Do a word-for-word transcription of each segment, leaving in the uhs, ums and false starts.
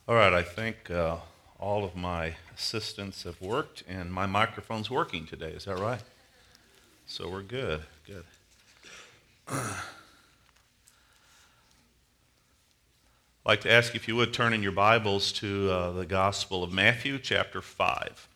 All right, I think uh, all of my assistants have worked and my microphone's working today. Is that right? So we're good. Good. I'd like to ask if you would turn in your Bibles to uh, the Gospel of Matthew, chapter five.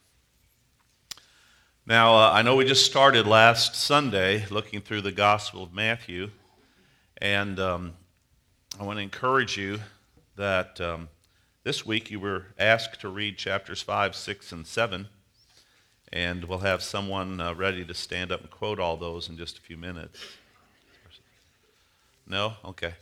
Now, uh, I know we just started last Sunday looking through the Gospel of Matthew, and um, I want to encourage you that um, this week you were asked to read chapters five, six, and seven, and we'll have someone uh, ready to stand up and quote all those in just a few minutes. No? Okay.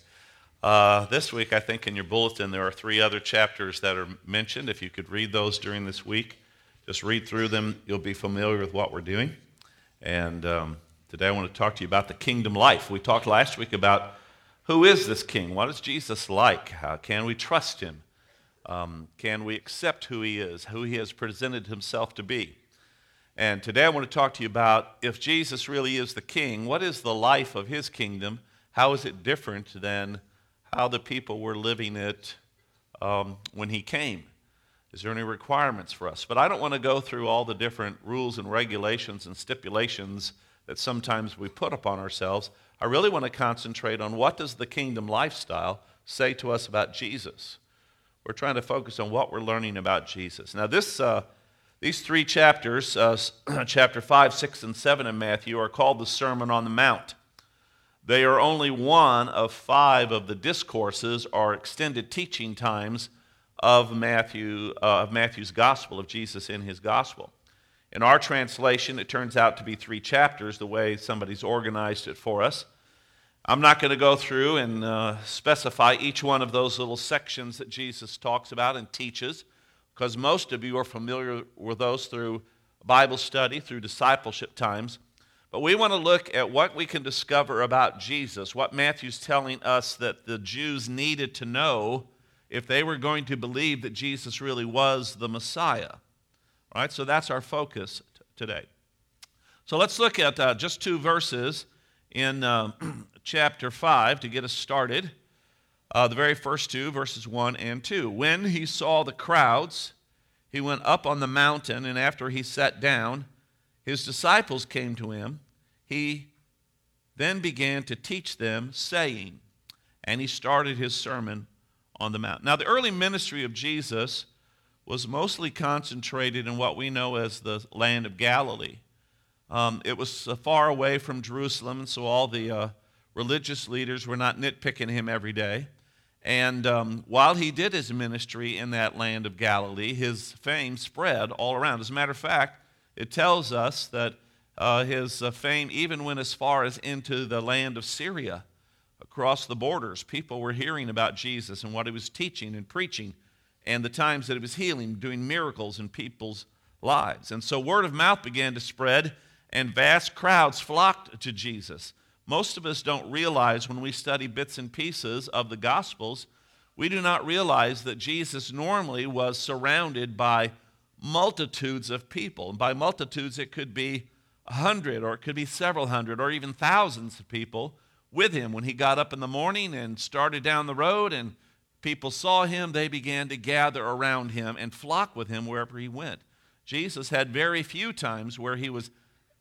Uh, this week, I think in your bulletin, there are three other chapters that are mentioned. If you could read those during this week, just read through them. You'll be familiar with what we're doing. And um, today I want to talk to you about the kingdom life. We talked last week about who is this king? What is Jesus like? How can we trust him? Um, can we accept who he is, who he has presented himself to be? And today I want to talk to you about if Jesus really is the king, what is the life of his kingdom? How is it different than how the people were living it um, when he came? Is there any requirements for us? But I don't want to go through all the different rules and regulations and stipulations that sometimes we put upon ourselves. I really want to concentrate on what does the kingdom lifestyle say to us about Jesus. We're trying to focus on what we're learning about Jesus. Now, this, uh, these three chapters, uh, chapter five, six, and seven in Matthew, are called the Sermon on the Mount. They are only one of five of the discourses or extended teaching times of Matthew, uh, of Matthew's gospel, of Jesus in his gospel. In our translation, it turns out to be three chapters, the way somebody's organized it for us. I'm not going to go through and uh, specify each one of those little sections that Jesus talks about and teaches, because most of you are familiar with those through Bible study, through discipleship times. But we want to look at what we can discover about Jesus, what Matthew's telling us that the Jews needed to know if they were going to believe that Jesus really was the Messiah. All right, so that's our focus t- today. So let's look at uh, just two verses in uh, chapter five to get us started. Uh, the very first two, verses one and two. When he saw the crowds, he went up on the mountain, and after he sat down, his disciples came to him. He then began to teach them, saying, and he started his sermon on the mount. Now, the early ministry of Jesus was mostly concentrated in what we know as the land of Galilee. Um, it was uh, far away from Jerusalem, and so all the uh, religious leaders were not nitpicking him every day. And um, while he did his ministry in that land of Galilee, his fame spread all around. As a matter of fact, it tells us that uh, his uh, fame even went as far as into the land of Syria. Across the borders, people were hearing about Jesus and what he was teaching and preaching, and the times that he was healing, doing miracles in people's lives. And so word of mouth began to spread, and vast crowds flocked to Jesus. Most of us don't realize when we study bits and pieces of the Gospels, we do not realize that Jesus normally was surrounded by multitudes of people. And by multitudes, it could be a hundred, or it could be several hundred, or even thousands of people with him. When he got up in the morning and started down the road and people saw him, they began to gather around him and flock with him wherever he went. Jesus had very few times where he was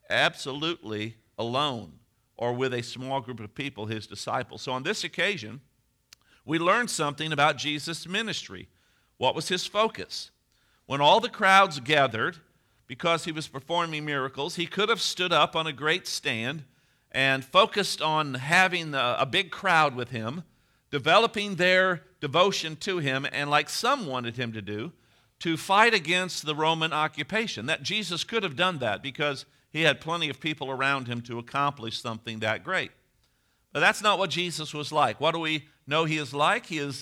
absolutely alone or with a small group of people, his disciples. So on this occasion, we learned something about Jesus' ministry. What was his focus? When all the crowds gathered, because he was performing miracles, he could have stood up on a great stand and focused on having a big crowd with him, developing their devotion to him, and like some wanted him to do, to fight against the Roman occupation. That Jesus could have done that because he had plenty of people around him to accomplish something that great. But that's not what Jesus was like. What do we know he is like? He is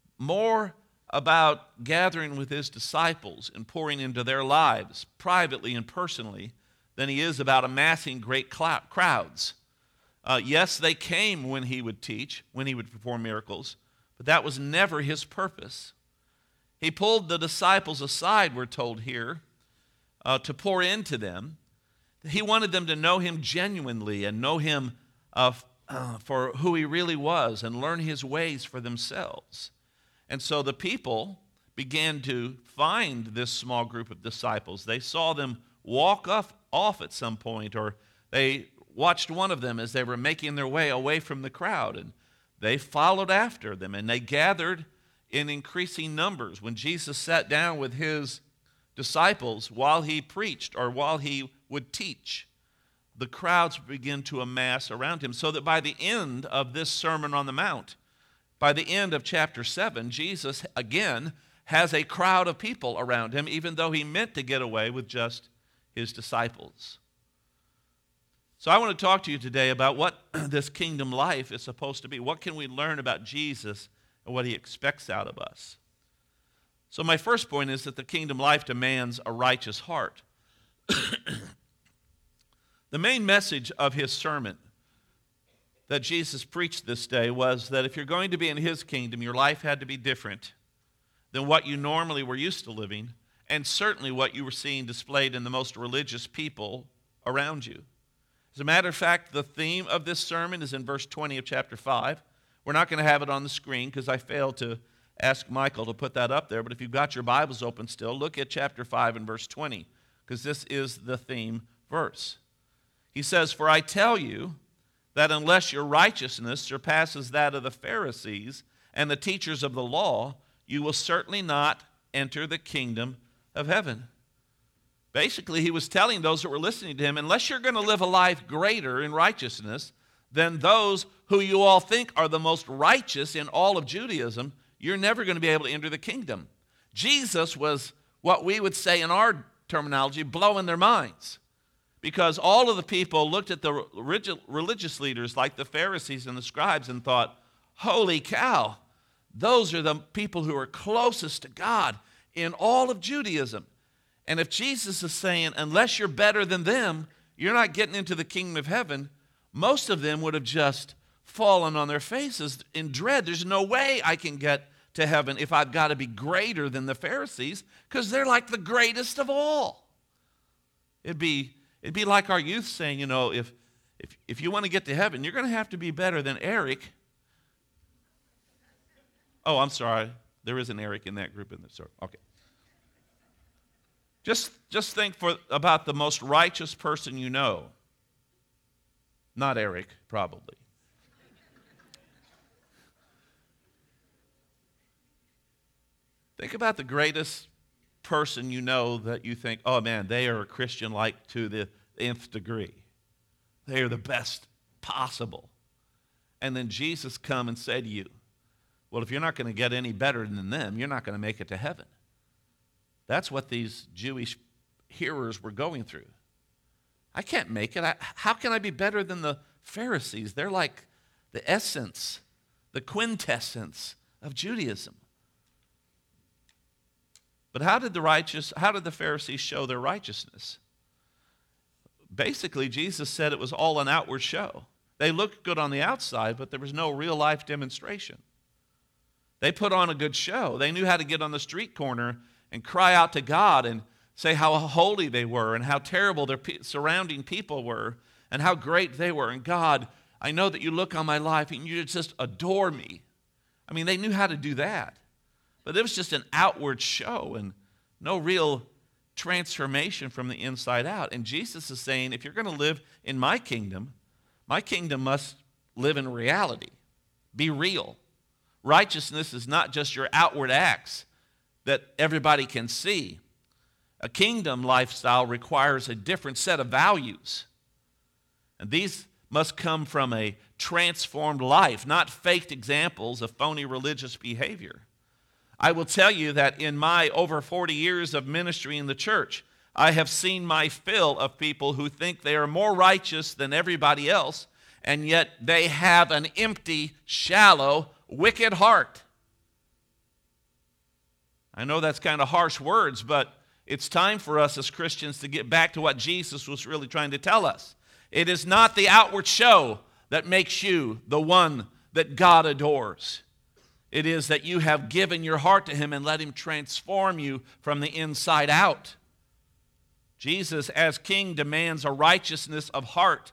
more about gathering with his disciples and pouring into their lives, privately and personally, than he is about amassing great cl- crowds. Uh, yes, they came when he would teach, when he would perform miracles, but that was never his purpose. He pulled the disciples aside, we're told here, uh, to pour into them. He wanted them to know him genuinely and know him uh, uh, for who he really was and learn his ways for themselves. And so the people began to find this small group of disciples. They saw them walk off, off at some point, or they watched one of them as they were making their way away from the crowd, and they followed after them, and they gathered in increasing numbers. When Jesus sat down with his disciples while he preached or while he would teach, the crowds began to amass around him, so that by the end of this Sermon on the Mount, by the end of chapter seven, Jesus again has a crowd of people around him, even though he meant to get away with just his disciples. So I want to talk to you today about what this kingdom life is supposed to be. What can we learn about Jesus and what he expects out of us? So my first point is that the kingdom life demands a righteous heart. The main message of his sermon that Jesus preached this day was that if you're going to be in his kingdom, your life had to be different than what you normally were used to living, and certainly what you were seeing displayed in the most religious people around you. As a matter of fact, the theme of this sermon is in verse twenty of chapter five. We're not going to have it on the screen because I failed to ask Michael to put that up there, but if you've got your Bibles open still, look at chapter five and verse twenty, because this is the theme verse. He says, "For I tell you that unless your righteousness surpasses that of the Pharisees and the teachers of the law, you will certainly not enter the kingdom of heaven." Basically, he was telling those that were listening to him, unless you're going to live a life greater in righteousness than those who you all think are the most righteous in all of Judaism, you're never going to be able to enter the kingdom. Jesus was what we would say in our terminology, blowing their minds. Because all of the people looked at the religious leaders like the Pharisees and the scribes and thought, holy cow, those are the people who are closest to God in all of Judaism. And if Jesus is saying, unless you're better than them, you're not getting into the kingdom of heaven, most of them would have just fallen on their faces in dread. There's no way I can get to heaven if I've got to be greater than the Pharisees, because they're like the greatest of all. It'd be, it'd be like our youth saying, you know, if, if, if you want to get to heaven, you're going to have to be better than Eric. Oh, I'm sorry. There is an Eric in that group in the story. Okay. Just, just think for, about the most righteous person you know. Not Eric, probably. Think about the greatest person you know that you think, oh man, they are a Christian like to the nth degree. They are the best possible. And then Jesus come and say to you, well, if you're not going to get any better than them, you're not going to make it to heaven. That's what these Jewish hearers were going through. I can't make it. I, how can I be better than the Pharisees? They're like the essence, the quintessence of Judaism. But how did the righteous, how did the Pharisees show their righteousness? Basically, Jesus said it was all an outward show. They looked good on the outside, but there was no real life demonstration. They put on a good show. They knew how to get on the street corner and cry out to God and say how holy they were and how terrible their surrounding people were and how great they were. And God, I know that you look on my life and you just adore me. I mean, they knew how to do that. But it was just an outward show and no real transformation from the inside out. And Jesus is saying, if you're going to live in my kingdom, my kingdom must live in reality, be real. Righteousness is not just your outward acts that everybody can see. A kingdom lifestyle requires a different set of values. And these must come from a transformed life, not faked examples of phony religious behavior. I will tell you that in my over forty years of ministry in the church, I have seen my fill of people who think they are more righteous than everybody else, and yet they have an empty, shallow, wicked heart. I know that's kind of harsh words, but it's time for us as Christians to get back to what Jesus was really trying to tell us. It is not the outward show that makes you the one that God adores. It is that you have given your heart to him and let him transform you from the inside out. Jesus, as king, demands a righteousness of heart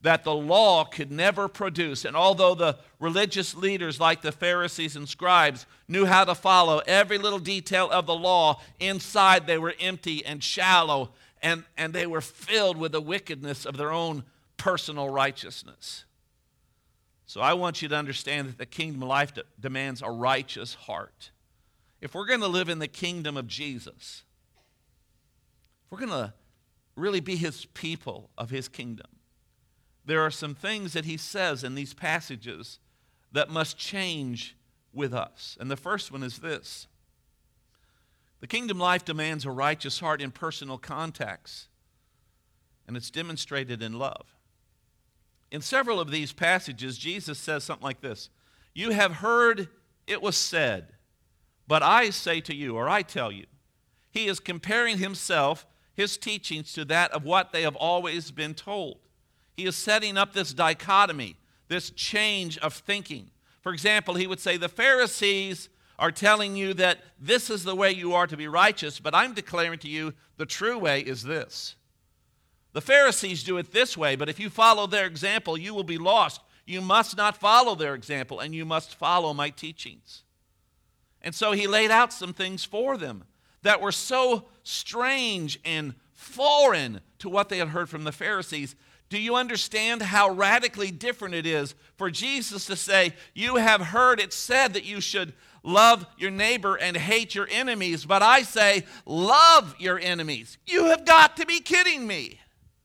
that the law could never produce. And although the religious leaders like the Pharisees and scribes knew how to follow every little detail of the law, inside they were empty and shallow, and, and they were filled with the wickedness of their own personal righteousness. So I want you to understand that the kingdom of life de- demands a righteous heart. If we're going to live in the kingdom of Jesus, if we're going to really be his people of his kingdom, there are some things that he says in these passages that must change with us. And the first one is this. The kingdom life demands a righteous heart in personal contacts, and it's demonstrated in love. In several of these passages, Jesus says something like this: "You have heard it was said, but I say to you," or I tell you. He is comparing himself, his teachings, to that of what they have always been told. He is setting up this dichotomy, this change of thinking. For example, he would say, the Pharisees are telling you that this is the way you are to be righteous, but I'm declaring to you the true way is this. The Pharisees do it this way, but if you follow their example, you will be lost. You must not follow their example, and you must follow my teachings. And so he laid out some things for them that were so strange and foreign to what they had heard from the Pharisees. Do you understand how radically different it is for Jesus to say, you have heard it said that you should love your neighbor and hate your enemies, but I say, love your enemies. You have got to be kidding me.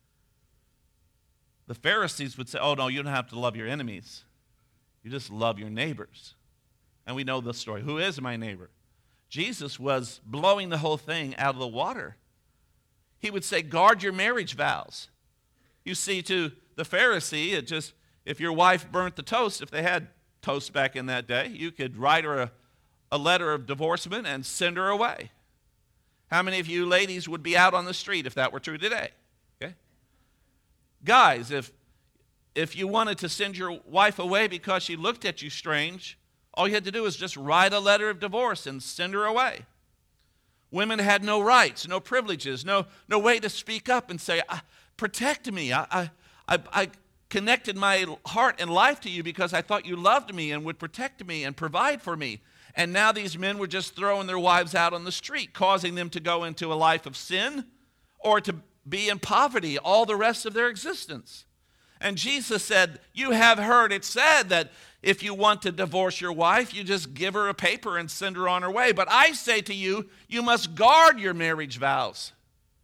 The Pharisees would say, oh no, you don't have to love your enemies. You just love your neighbors. And we know the story. Who is my neighbor? Jesus was blowing the whole thing out of the water. He would say, guard your marriage vows. You see, to the Pharisee, it just, if your wife burnt the toast, if they had toast back in that day, you could write her a, a letter of divorcement and send her away. How many of you ladies would be out on the street if that were true today? Okay. Guys, if, if you wanted to send your wife away because she looked at you strange, all you had to do was just write a letter of divorce and send her away. Women had no rights, no privileges, no, no way to speak up and say, protect me. I, I, I connected my heart and life to you because I thought you loved me and would protect me and provide for me. And now these men were just throwing their wives out on the street, causing them to go into a life of sin or to be in poverty all the rest of their existence. And Jesus said, you have heard it said that if you want to divorce your wife, you just give her a paper and send her on her way. But I say to you, you must guard your marriage vows.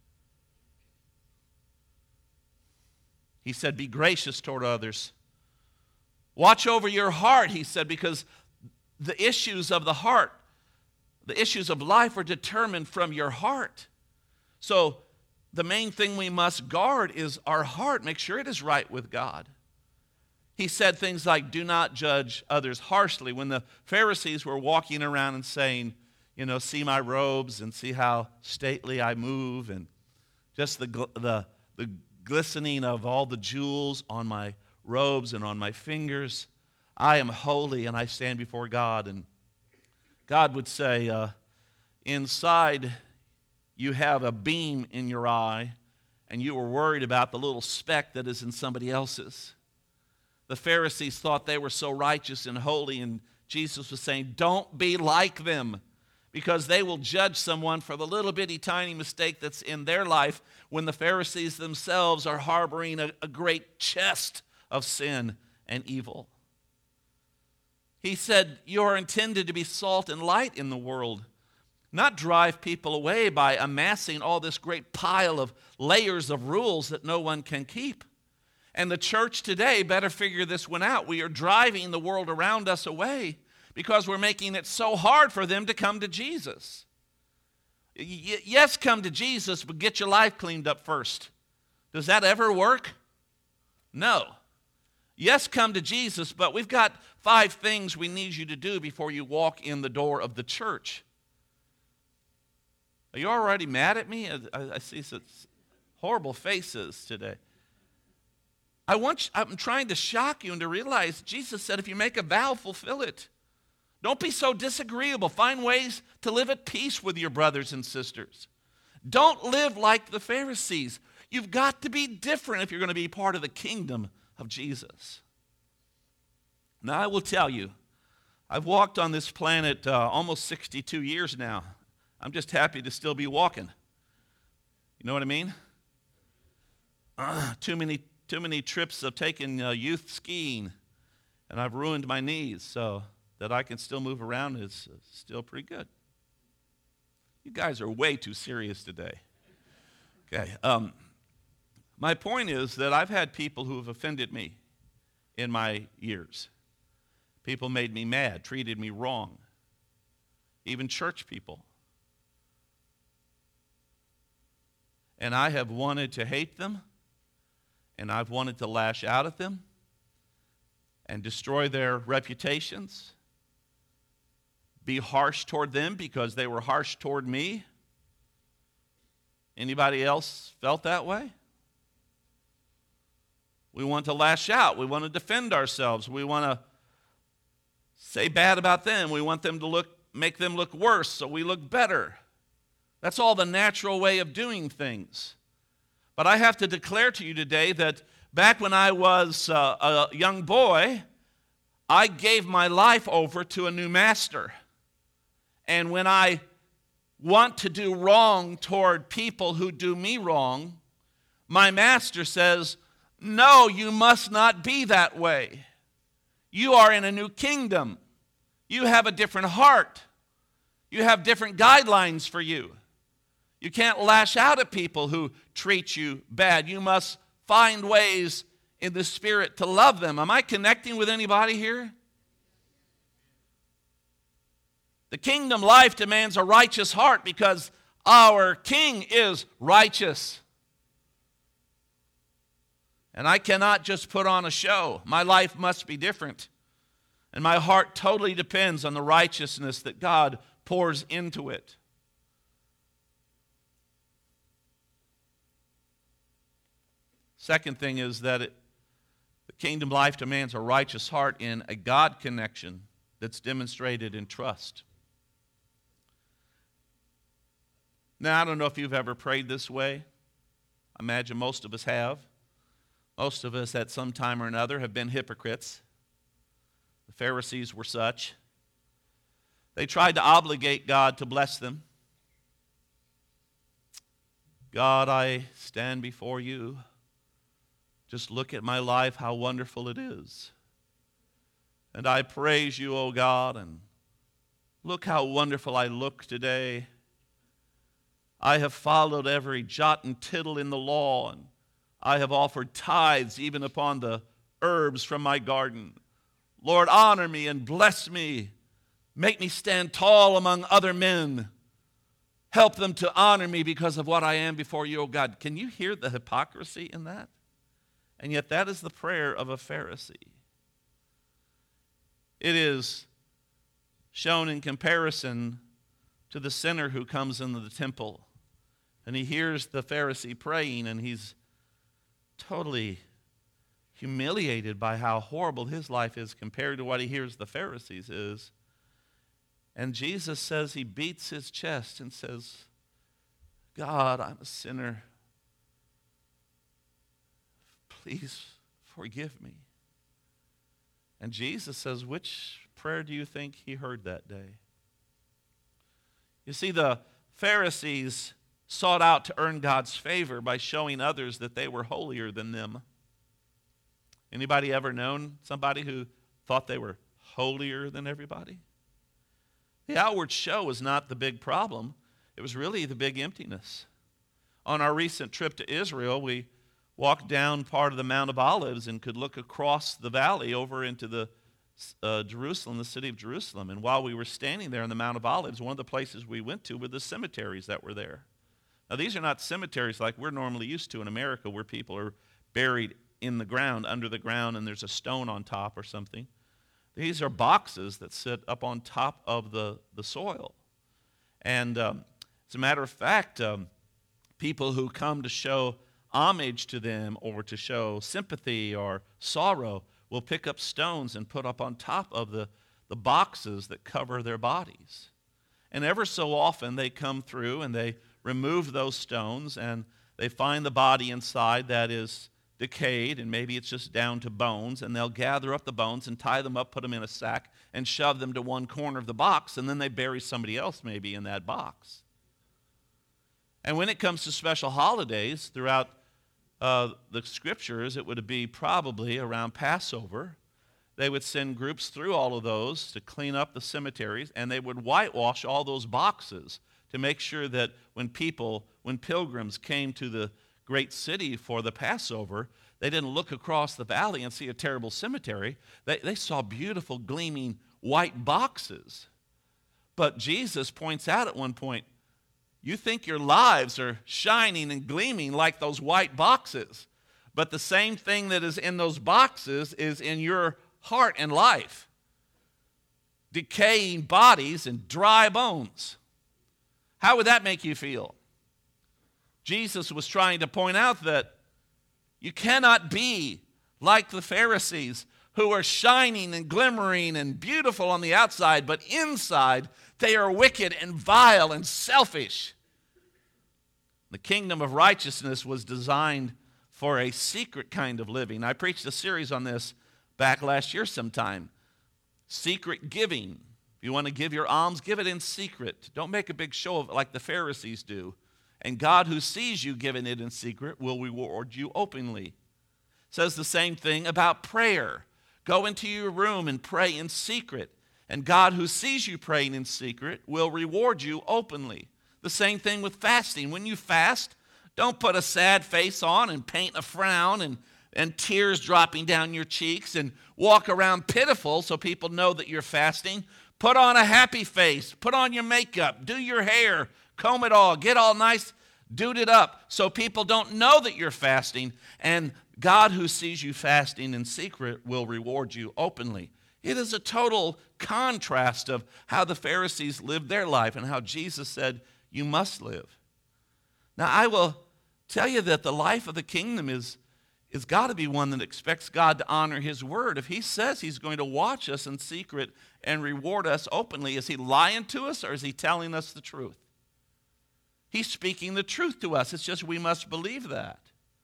He said, be gracious toward others. Watch over your heart, he said, because the issues of the heart, the issues of life are determined from your heart. So the main thing we must guard is our heart. Make sure it is right with God. He said things like, do not judge others harshly. When the Pharisees were walking around and saying, you know, see my robes and see how stately I move and just the the the glistening of all the jewels on my robes and on my fingers. I am holy and I stand before God. And God would say, uh, inside you have a beam in your eye and you were worried about the little speck that is in somebody else's. The Pharisees thought they were so righteous and holy, and Jesus was saying, don't be like them, because they will judge someone for the little bitty tiny mistake that's in their life when the Pharisees themselves are harboring a, a great chest of sin and evil. He said, you are intended to be salt and light in the world, not drive people away by amassing all this great pile of layers of rules that no one can keep. And the church today better figure this one out. We are driving the world around us away because we're making it so hard for them to come to Jesus. Y- yes, come to Jesus, but get your life cleaned up first. Does that ever work? No. Yes, come to Jesus, but we've got five things we need you to do before you walk in the door of the church. Are you already mad at me? I, I see such horrible faces today. I want you, I'm trying to shock you and to realize Jesus said, if you make a vow, fulfill it. Don't be so disagreeable. Find ways to live at peace with your brothers and sisters. Don't live like the Pharisees. You've got to be different if you're going to be part of the kingdom of Jesus. Now, I will tell you, I've walked on this planet uh, almost sixty-two years now. I'm just happy to still be walking. You know what I mean? Uh, too many, too many trips of taking uh, youth skiing, and I've ruined my knees, so that I can still move around is uh, still pretty good. You guys are way too serious today. Okay. Um, my point is that I've had people who have offended me in my years. People made me mad, treated me wrong. Even church people. And I have wanted to hate them, and I've wanted to lash out at them and destroy their reputations, be harsh toward them because they were harsh toward me. Anybody else felt that way? We want to lash out. We want to defend ourselves. We want to say bad about them. We want them to look, make them look worse so we look better. That's all the natural way of doing things. But I have to declare to you today that back when I was uh, a young boy, I gave my life over to a new master. And when I want to do wrong toward people who do me wrong, my master says, no, you must not be that way. You are in a new kingdom. You have a different heart. You have different guidelines for you. You can't lash out at people who treat you bad. You must find ways in the Spirit to love them. Am I connecting with anybody here? The kingdom life demands a righteous heart because our King is righteous. And I cannot just put on a show. My life must be different. And my heart totally depends on the righteousness that God pours into it. Second thing is that it, the kingdom life demands a righteous heart in a God connection that's demonstrated in trust. Now, I don't know if you've ever prayed this way. I imagine most of us have. Most of us at some time or another have been hypocrites. The Pharisees were such. They tried to obligate God to bless them. God, I stand before you. Just look at my life, how wonderful it is. And I praise you, O God, and look how wonderful I look today. I have followed every jot and tittle in the law, and I have offered tithes even upon the herbs from my garden. Lord, honor me and bless me. Make me stand tall among other men. Help them to honor me because of what I am before you, O God. Can you hear the hypocrisy in that? And yet that is the prayer of a Pharisee. It is shown in comparison to the sinner who comes into the temple. And he hears the Pharisee praying, and he's totally humiliated by how horrible his life is compared to what he hears the Pharisees is. And Jesus says, he beats his chest and says, God, I'm a sinner. Please forgive me. And Jesus says, which prayer do you think he heard that day? You see, the Pharisees sought out to earn God's favor by showing others that they were holier than them. Anybody ever known somebody who thought they were holier than everybody? The outward show was not the big problem. It was really the big emptiness. On our recent trip to Israel, we walked down part of the Mount of Olives and could look across the valley over into the uh, Jerusalem, the city of Jerusalem. And while we were standing there on the Mount of Olives, one of the places we went to were the cemeteries that were there. Now, these are not cemeteries like we're normally used to in America, where people are buried in the ground, under the ground, and there's a stone on top or something. These are boxes that sit up on top of the, the soil. And um, as a matter of fact, um, people who come to show homage to them or to show sympathy or sorrow will pick up stones and put up on top of the, the boxes that cover their bodies. And ever so often they come through and they remove those stones and they find the body inside that is decayed, and maybe it's just down to bones, and they'll gather up the bones and tie them up, put them in a sack, and shove them to one corner of the box, and then they bury somebody else maybe in that box. And when it comes to special holidays throughout uh, the scriptures, it would be probably around Passover. They would send groups through all of those to clean up the cemeteries, and they would whitewash all those boxes to make sure that when people, when pilgrims came to the great city for the Passover, they didn't look across the valley and see a terrible cemetery. They, they saw beautiful, gleaming white boxes. But Jesus points out at one point, you think your lives are shining and gleaming like those white boxes, but the same thing that is in those boxes is in your heart and life. Decaying bodies and dry bones. How would that make you feel? Jesus was trying to point out that you cannot be like the Pharisees who are shining and glimmering and beautiful on the outside, but inside they are wicked and vile and selfish. The kingdom of righteousness was designed for a secret kind of living. I preached a series on this back last year sometime. Secret giving. If you want to give your alms, give it in secret. Don't make a big show of it like the Pharisees do. And God, who sees you giving it in secret, will reward you openly. Says the same thing about prayer. Go into your room and pray in secret. And God, who sees you praying in secret, will reward you openly. The same thing with fasting. When you fast, don't put a sad face on and paint a frown and, and tears dropping down your cheeks and walk around pitiful so people know that you're fasting. Put on a happy face. Put on your makeup. Do your hair. Comb it all. Get all nice, duded up so people don't know that you're fasting. And God, who sees you fasting in secret, will reward you openly. It is a total contrast of how the Pharisees lived their life and how Jesus said, you must live. Now, I will tell you that the life of the kingdom is, is got to be one that expects God to honor his word. If he says he's going to watch us in secret and reward us openly, is he lying to us or is he telling us the truth? He's speaking the truth to us. It's just we must believe that.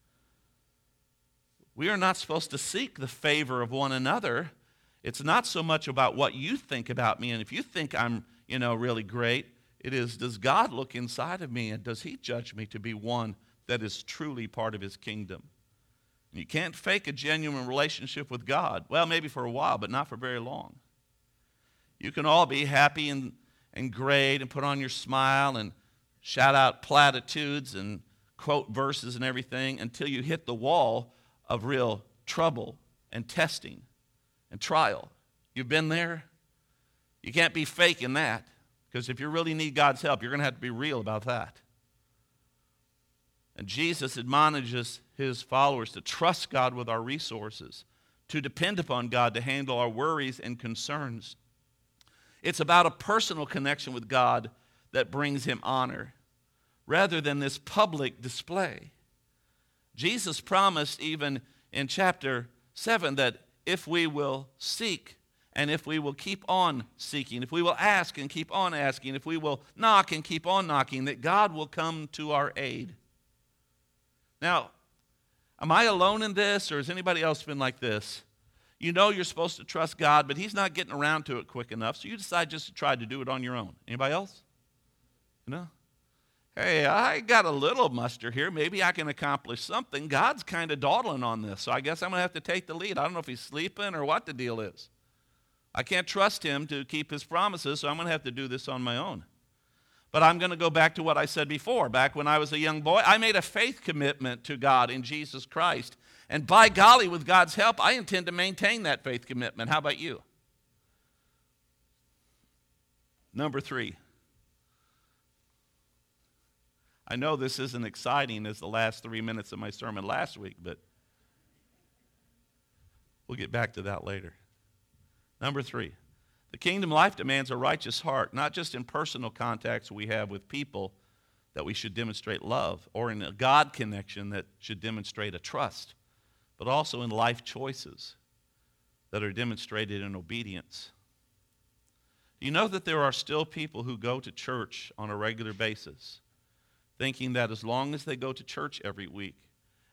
We are not supposed to seek the favor of one another. It's not so much about what you think about me, and if you think I'm, you know, really great, it is, does God look inside of me, and does he judge me to be one that is truly part of his kingdom? And you can't fake a genuine relationship with God. Well, maybe for a while, but not for very long. You can all be happy and, and great and put on your smile and shout out platitudes and quote verses and everything until you hit the wall of real trouble and testing and trial. You've been there? You can't be faking that, because if you really need God's help, you're going to have to be real about that. And Jesus admonishes his followers to trust God with our resources, to depend upon God to handle our worries and concerns. It's about a personal connection with God that brings him honor, rather than this public display. Jesus promised even in chapter seven that if we will seek and if we will keep on seeking, if we will ask and keep on asking, if we will knock and keep on knocking, that God will come to our aid. Now, am I alone in this, or has anybody else been like this? You know you're supposed to trust God, but he's not getting around to it quick enough, so you decide just to try to do it on your own. Anybody else? You know? Hey, I got a little muster here. Maybe I can accomplish something. God's kind of dawdling on this, so I guess I'm going to have to take the lead. I don't know if he's sleeping or what the deal is. I can't trust him to keep his promises, so I'm going to have to do this on my own. But I'm going to go back to what I said before. Back when I was a young boy, I made a faith commitment to God in Jesus Christ. And by golly, with God's help, I intend to maintain that faith commitment. How about you? Number three. I know this isn't exciting as the last three minutes of my sermon last week, but we'll get back to that later. Number three, the kingdom life demands a righteous heart, not just in personal contacts we have with people that we should demonstrate love, or in a God connection that should demonstrate a trust, but also in life choices that are demonstrated in obedience. Do you know that there are still people who go to church on a regular basis, thinking that as long as they go to church every week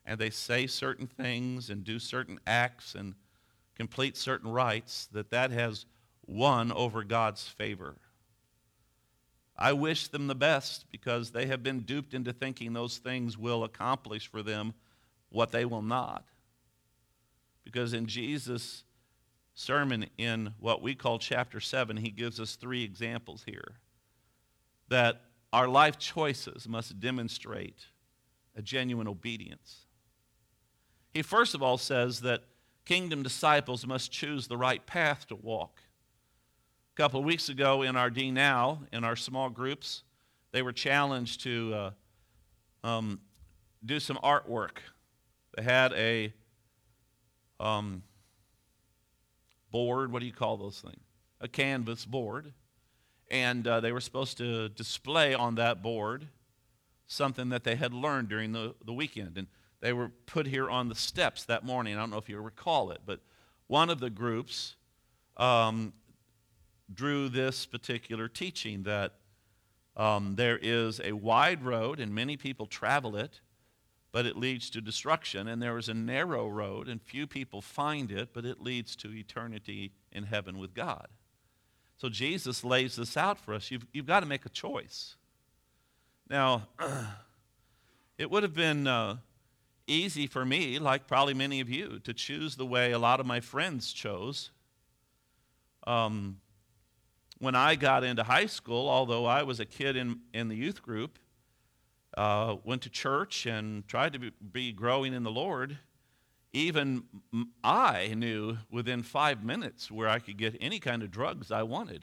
and they say certain things and do certain acts and complete certain rites, that that has won over God's favor. I wish them the best, because they have been duped into thinking those things will accomplish for them what they will not. Because in Jesus' sermon in what we call chapter seven, he gives us three examples here. That our life choices must demonstrate a genuine obedience. He first of all says that kingdom disciples must choose the right path to walk. A couple of weeks ago in our D Now, in our small groups, they were challenged to uh, um, do some artwork. They had a um, board, what do you call those things? A canvas board. And uh, they were supposed to display on that board something that they had learned during the, the weekend. And they were put here on the steps that morning. I don't know if you recall it, but one of the groups um, drew this particular teaching that um, there is a wide road and many people travel it, but it leads to destruction. And there is a narrow road and few people find it, but it leads to eternity in heaven with God. So Jesus lays this out for us. You've, you've got to make a choice. Now, it would have been uh, easy for me, like probably many of you, to choose the way a lot of my friends chose. Um, when I got into high school, although I was a kid in, in the youth group, uh, went to church and tried to be, be growing in the Lord, even I knew within five minutes where I could get any kind of drugs I wanted.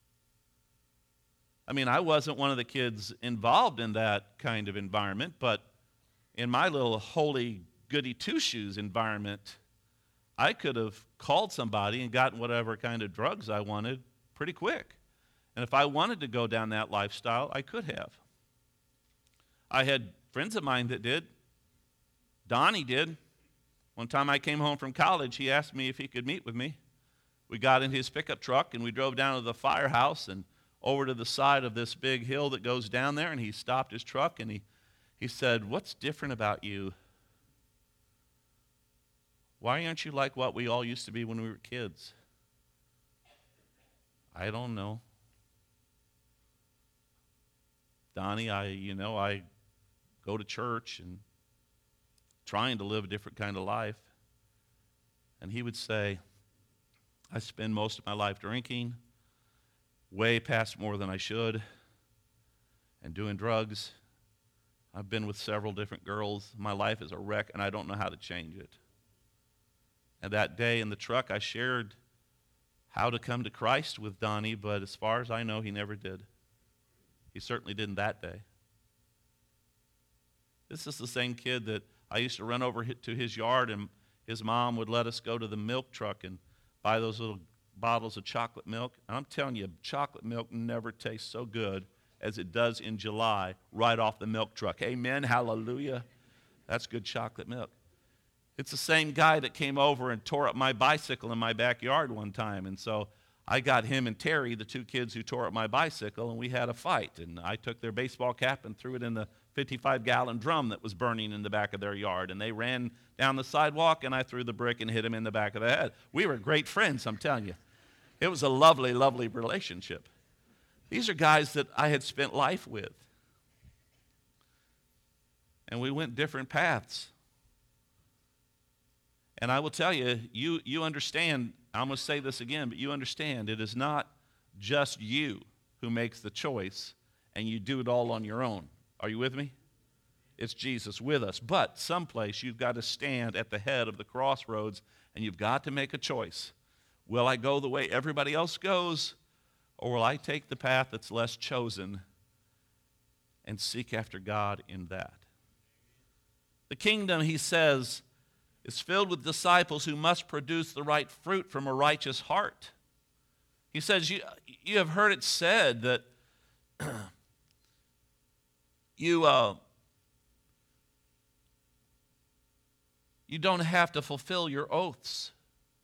I mean, I wasn't one of the kids involved in that kind of environment, but in my little holy goody two-shoes environment, I could have called somebody and gotten whatever kind of drugs I wanted pretty quick. And if I wanted to go down that lifestyle, I could have. I had friends of mine that did. Donnie did. One time I came home from college, he asked me if he could meet with me. We got in his pickup truck and we drove down to the firehouse and over to the side of this big hill that goes down there, and he stopped his truck and he, he said, "What's different about you? Why aren't you like what we all used to be when we were kids?" I don't know. Donnie, I, you know, I go to church and trying to live a different kind of life. And he would say, "I spend most of my life drinking, way past more than I should, and doing drugs. I've been with several different girls. My life is a wreck, and I don't know how to change it." And that day in the truck, I shared how to come to Christ with Donnie, but as far as I know, he never did. He certainly didn't that day. This is the same kid that I used to run over to his yard, and his mom would let us go to the milk truck and buy those little bottles of chocolate milk. And I'm telling you, chocolate milk never tastes so good as it does in July right off the milk truck. Amen, hallelujah. That's good chocolate milk. It's the same guy that came over and tore up my bicycle in my backyard one time. And so I got him and Terry, the two kids who tore up my bicycle, and we had a fight. And I took their baseball cap and threw it in the fifty-five gallon drum that was burning in the back of their yard. And they ran down the sidewalk, and I threw the brick and hit him in the back of the head. We were great friends, I'm telling you. It was a lovely, lovely relationship. These are guys that I had spent life with. And we went different paths. And I will tell you, you, you understand, I'm going to say this again, but you understand it is not just you who makes the choice and you do it all on your own. Are you with me? It's Jesus with us. But someplace you've got to stand at the head of the crossroads and you've got to make a choice. Will I go the way everybody else goes, or will I take the path that's less chosen and seek after God in that? The kingdom, he says, is filled with disciples who must produce the right fruit from a righteous heart. He says, you, you have heard it said that you, uh, you don't have to fulfill your oaths.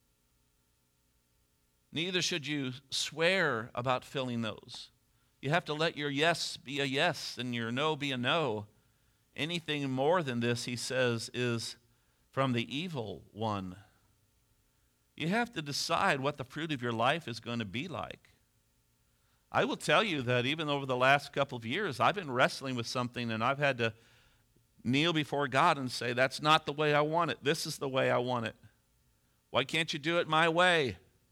Neither should you swear about filling those. You have to let your yes be a yes and your no be a no anything more than this, he says, is from the evil one. You have to decide what the fruit of your life is going to be like. I will tell you that even over the last couple of years, I've been wrestling with something, and I've had to kneel before God and say, that's not the way I want it. This is the way I want it. Why can't you do it my way?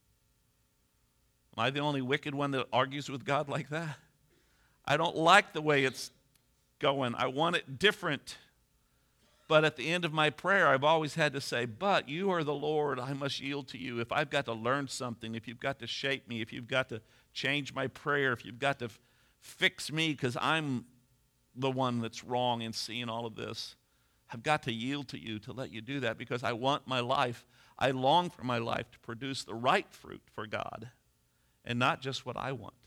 Am I the only wicked one that argues with God like that? I don't like the way it's going. I want it different. But at the end of my prayer, I've always had to say, but you are the Lord. I must yield to you. If I've got to learn something, if you've got to shape me, if you've got to change my prayer, if you've got to f- fix me because I'm the one that's wrong in seeing all of this, I've got to yield to you to let you do that, because I want my life, I long for my life to produce the right fruit for God and not just what I want.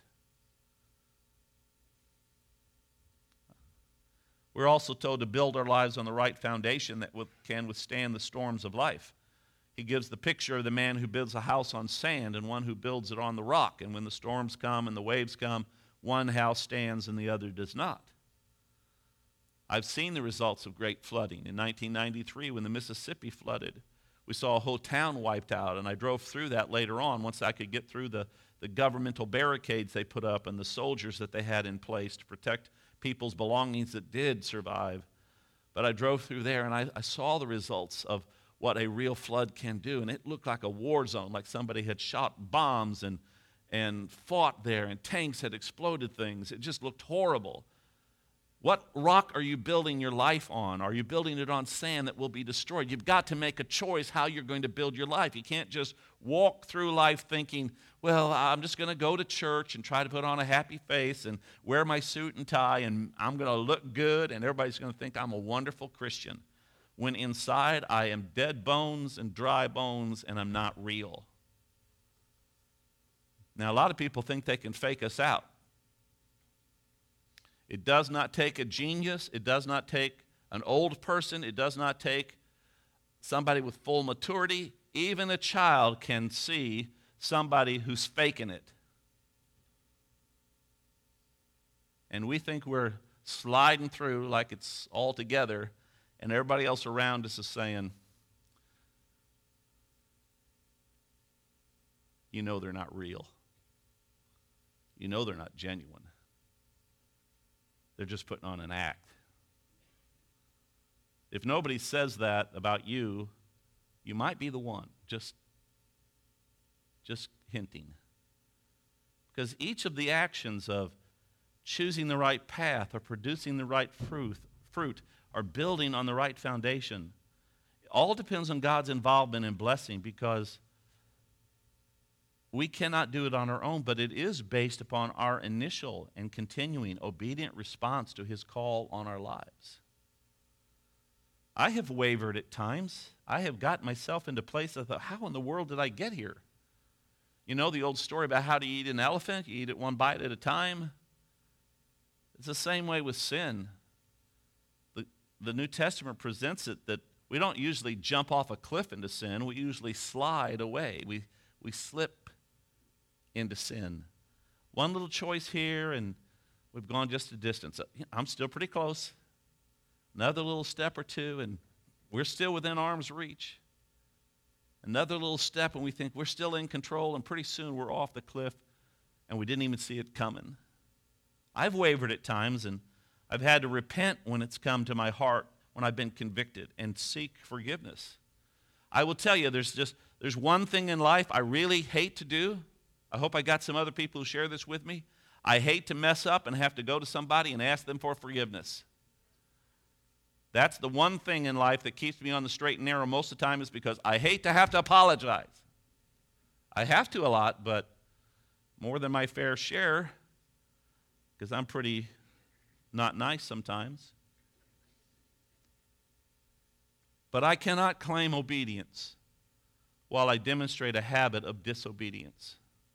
We're also told to build our lives on the right foundation that can withstand the storms of life. He gives the picture of the man who builds a house on sand and one who builds it on the rock. And when the storms come and the waves come, one house stands and the other does not. I've seen the results of great flooding. In nineteen ninety-three, when the Mississippi flooded, we saw a whole town wiped out, and I drove through that later on once I could get through the, the governmental barricades they put up and the soldiers that they had in place to protect people's belongings that did survive. But I drove through there, and I, I saw the results of what a real flood can do, and it looked like a war zone, like somebody had shot bombs and, and fought there, and tanks had exploded things. It just looked horrible. What rock are you building your life on? Are you building it on sand that will be destroyed? You've got to make a choice how you're going to build your life. You can't just walk through life thinking, well, I'm just going to go to church and try to put on a happy face and wear my suit and tie, and I'm going to look good, and everybody's going to think I'm a wonderful Christian, when inside I am dead bones and dry bones, and I'm not real. Now, a lot of people think they can fake us out. It does not take a genius. It does not take an old person. It does not take somebody with full maturity. Even a child can see somebody who's faking it. And we think we're sliding through like it's all together, and everybody else around us is saying, you know they're not real. You know they're not genuine. They're just putting on an act. If nobody says that about you, you might be the one, just, just hinting. Because each of the actions of choosing the right path or producing the right fruit, fruit or building on the right foundation, it all depends on God's involvement and blessing, because we cannot do it on our own, but it is based upon our initial and continuing obedient response to his call on our lives. I have wavered at times. I have gotten myself into places I thought, how in the world did I get here? You know the old story about how to eat an elephant? You eat it one bite at a time. It's the same way with sin. The, the New Testament presents it that we don't usually jump off a cliff into sin. We usually slide away. We, we slip into sin. One little choice here, and we've gone just a distance. I'm still pretty close. Another little step or two, and we're still within arm's reach. Another little step, and we think we're still in control, and pretty soon we're off the cliff, and we didn't even see it coming. I've wavered at times, and I've had to repent when it's come to my heart, when I've been convicted, and seek forgiveness. I will tell you, there's just there's one thing in life I really hate to do. I hope I got some other people who share this with me. I hate to mess up and have to go to somebody and ask them for forgiveness. That's the one thing in life that keeps me on the straight and narrow most of the time, is because I hate to have to apologize. I have to a lot, but more than my fair share, because I'm pretty not nice sometimes. But I cannot claim obedience while I demonstrate a habit of disobedience.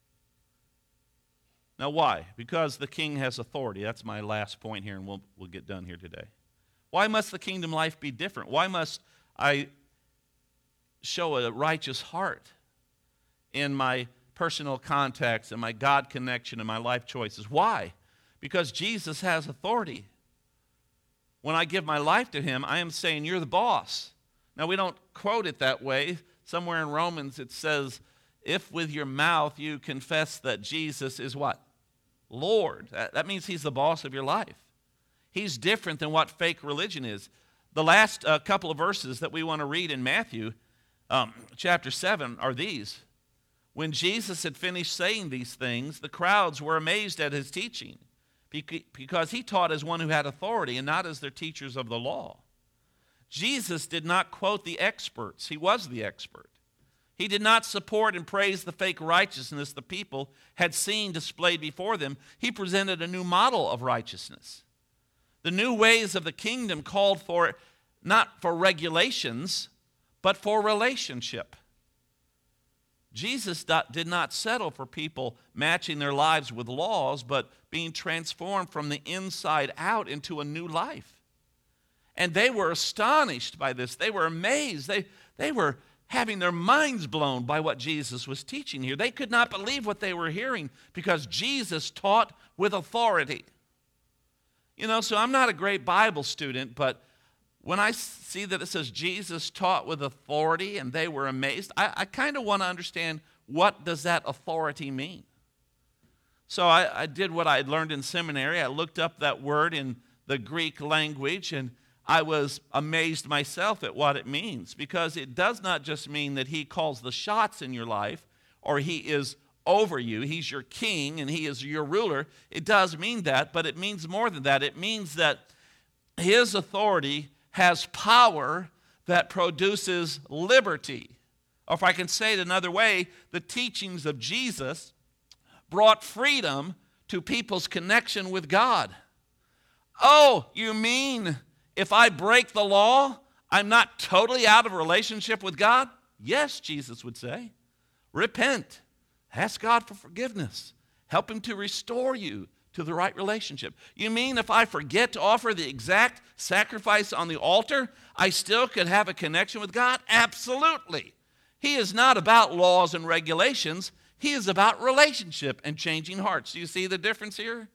Now, why? Because the king has authority. That's my last point here, and we'll, we'll get done here today. Why must the kingdom life be different? Why must I show a righteous heart in my personal contacts and my God connection and my life choices? Why? Because Jesus has authority. When I give my life to him, I am saying, you're the boss. Now, we don't quote it that way. Somewhere in Romans it says, if with your mouth you confess that Jesus is what? Lord. That means he's the boss of your life. He's different than what fake religion is. The last uh, couple of verses that we want to read in Matthew um, chapter seven are these. When Jesus had finished saying these things, the crowds were amazed at his teaching, because he taught as one who had authority and not as their teachers of the law. Jesus did not quote the experts. He was the expert. He did not support and praise the fake righteousness the people had seen displayed before them. He presented a new model of righteousness. The new ways of the kingdom called for not for regulations, but for relationship. Jesus did not settle for people matching their lives with laws, but being transformed from the inside out into a new life. And they were astonished by this. They were amazed. They, they were having their minds blown by what Jesus was teaching here. They could not believe what they were hearing because Jesus taught with authority. You know, so I'm not a great Bible student, but when I see that it says Jesus taught with authority and they were amazed, I, I kind of want to understand, what does that authority mean? So I, I did what I had learned in seminary. I looked up that word in the Greek language, and I was amazed myself at what it means, because it does not just mean that he calls the shots in your life or he is over you. He's your king and he is your ruler. It does mean that, but it means more than that. It means that his authority has power that produces liberty. Or if I can say it another way, the teachings of Jesus brought freedom to people's connection with God. Oh, you mean if I break the law, I'm not totally out of relationship with God? Yes, Jesus would say. Repent. Ask God for forgiveness. Help him to restore you to the right relationship. You mean if I forget to offer the exact sacrifice on the altar, I still could have a connection with God? Absolutely. He is not about laws and regulations. He is about relationship and changing hearts. Do you see the difference here?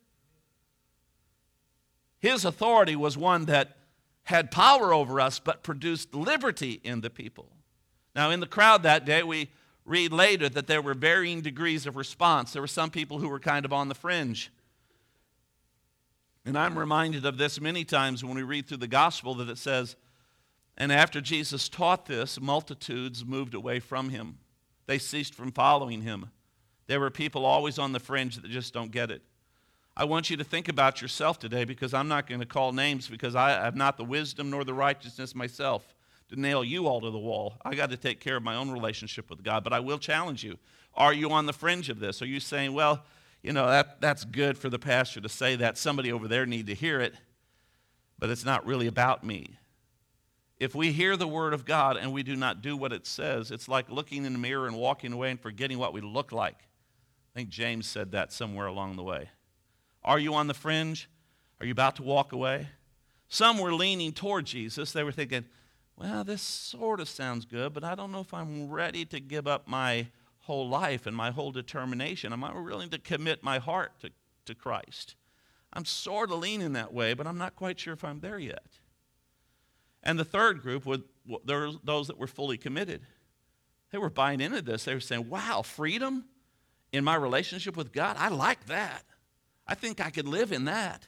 His authority was one that had power over us, but produced liberty in the people. Now, in the crowd that day, we read later that there were varying degrees of response. There were some people who were kind of on the fringe. And I'm reminded of this many times when we read through the gospel, that it says, and after Jesus taught this, multitudes moved away from him. They ceased from following him. There were people always on the fringe that just don't get it. I want you to think about yourself today, because I'm not going to call names, because I have not the wisdom nor the righteousness myself to nail you all to the wall. I got to take care of my own relationship with God, but I will challenge you. Are you on the fringe of this? Are you saying, well, you know, that, that's good for the pastor to say that. Somebody over there need to hear it, but it's not really about me. If we hear the word of God and we do not do what it says, it's like looking in the mirror and walking away and forgetting what we look like. I think James said that somewhere along the way. Are you on the fringe? Are you about to walk away? Some were leaning toward Jesus. They were thinking, well, this sort of sounds good, but I don't know if I'm ready to give up my whole life and my whole determination. Am I willing to commit my heart to, to Christ? I'm sort of leaning that way, but I'm not quite sure if I'm there yet. And the third group, were, there were those that were fully committed. They were buying into this. They were saying, wow, freedom in my relationship with God? I like that. I think I could live in that.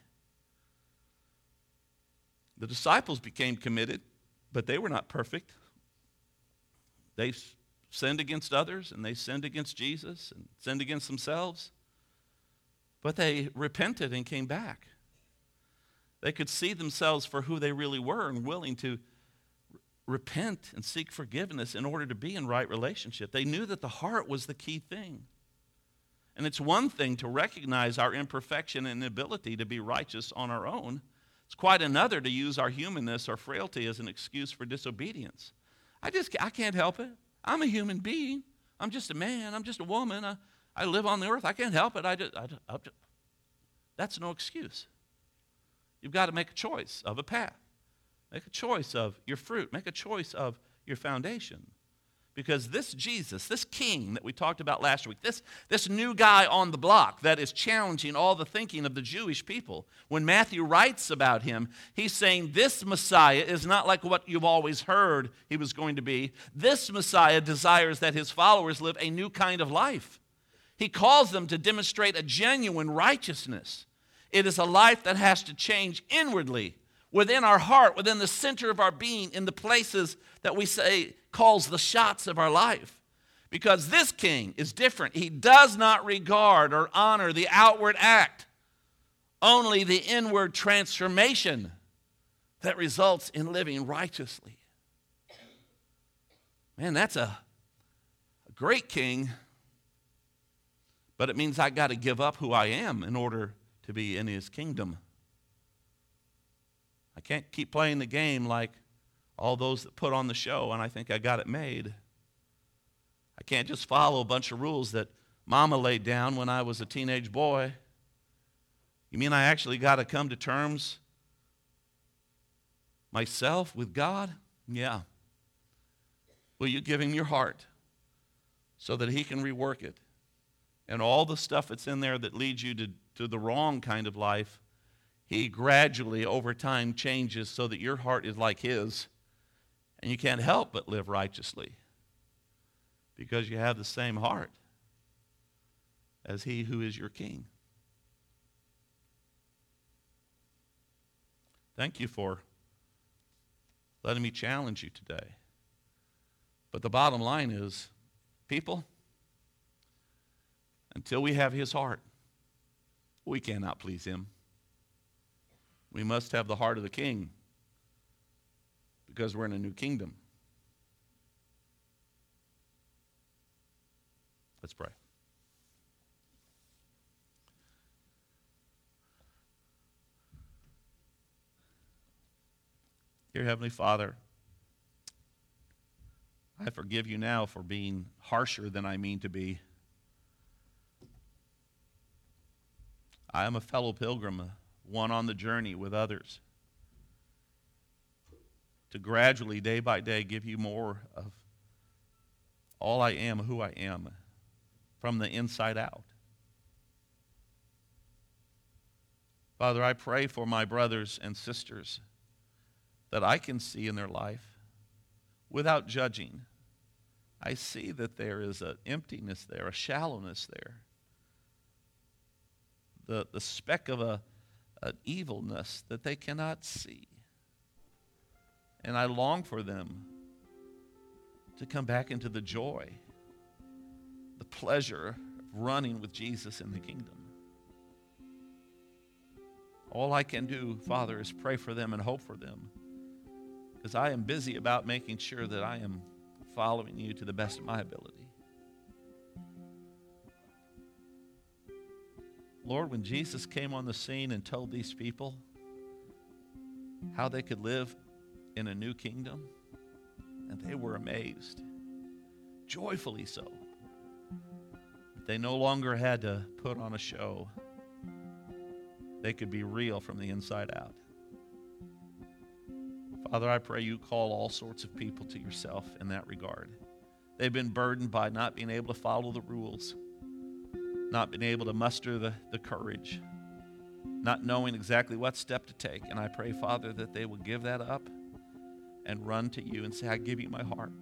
The disciples became committed, but they were not perfect. They sinned against others, and they sinned against Jesus, and sinned against themselves. But they repented and came back. They could see themselves for who they really were and willing to repent and seek forgiveness in order to be in right relationship. They knew that the heart was the key thing. And it's one thing to recognize our imperfection and inability to be righteous on our own. It's quite another to use our humanness or frailty as an excuse for disobedience. I just I can't help it. I'm a human being. I'm just a man. I'm just a woman. I, I live on the earth. I can't help it. I just, I, I just, that's no excuse. You've got to make a choice of a path. Make a choice of your fruit. Make a choice of your foundation. Because this Jesus, this king that we talked about last week, this, this new guy on the block that is challenging all the thinking of the Jewish people, when Matthew writes about him, he's saying this Messiah is not like what you've always heard he was going to be. This Messiah desires that his followers live a new kind of life. He calls them to demonstrate a genuine righteousness. It is a life that has to change inwardly, within our heart, within the center of our being, in the places that we say calls the shots of our life. Because this king is different. He does not regard or honor the outward act, only the inward transformation that results in living righteously. Man, that's a, a great king, but it means I got to give up who I am in order to be in his kingdom. I can't keep playing the game like all those that put on the show and I think I got it made. I can't just follow a bunch of rules that Mama laid down when I was a teenage boy. You mean I actually got to come to terms myself with God? Yeah. Will you give him your heart so that he can rework it? And all the stuff that's in there that leads you to, to the wrong kind of life, he gradually, over time, changes so that your heart is like his, and you can't help but live righteously because you have the same heart as he who is your king. Thank you for letting me challenge you today. But the bottom line is, people, until we have his heart, we cannot please him. We must have the heart of the king because we're in a new kingdom. Let's pray. Dear Heavenly Father, I forgive you now for being harsher than I mean to be. I am a fellow pilgrim, one on the journey with others, to gradually, day by day, give you more of all I am, who I am, from the inside out. Father, I pray for my brothers and sisters that I can see in their life without judging. I see that there is an emptiness there, a shallowness there, the, the speck of a an evilness that they cannot see. And I long for them to come back into the joy, the pleasure of running with Jesus in the kingdom. All I can do, Father, is pray for them and hope for them, because I am busy about making sure that I am following you to the best of my ability. Lord, when Jesus came on the scene and told these people how they could live in a new kingdom, and they were amazed, joyfully so. They no longer had to put on a show. They could be real from the inside out. Father, I pray you call all sorts of people to yourself in that regard. They've been burdened by not being able to follow the rules, not being able to muster the, the courage, not knowing exactly what step to take. And I pray, Father, that they will give that up and run to you and say, I give you my heart.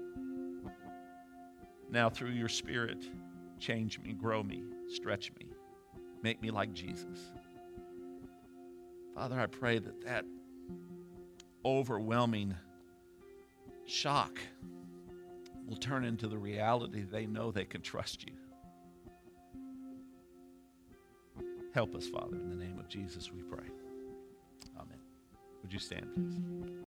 Now, through your Spirit, change me, grow me, stretch me, make me like Jesus. Father, I pray that that overwhelming shock will turn into the reality they know they can trust you. Help us, Father, in the name of Jesus we pray. Amen. Would you stand, please?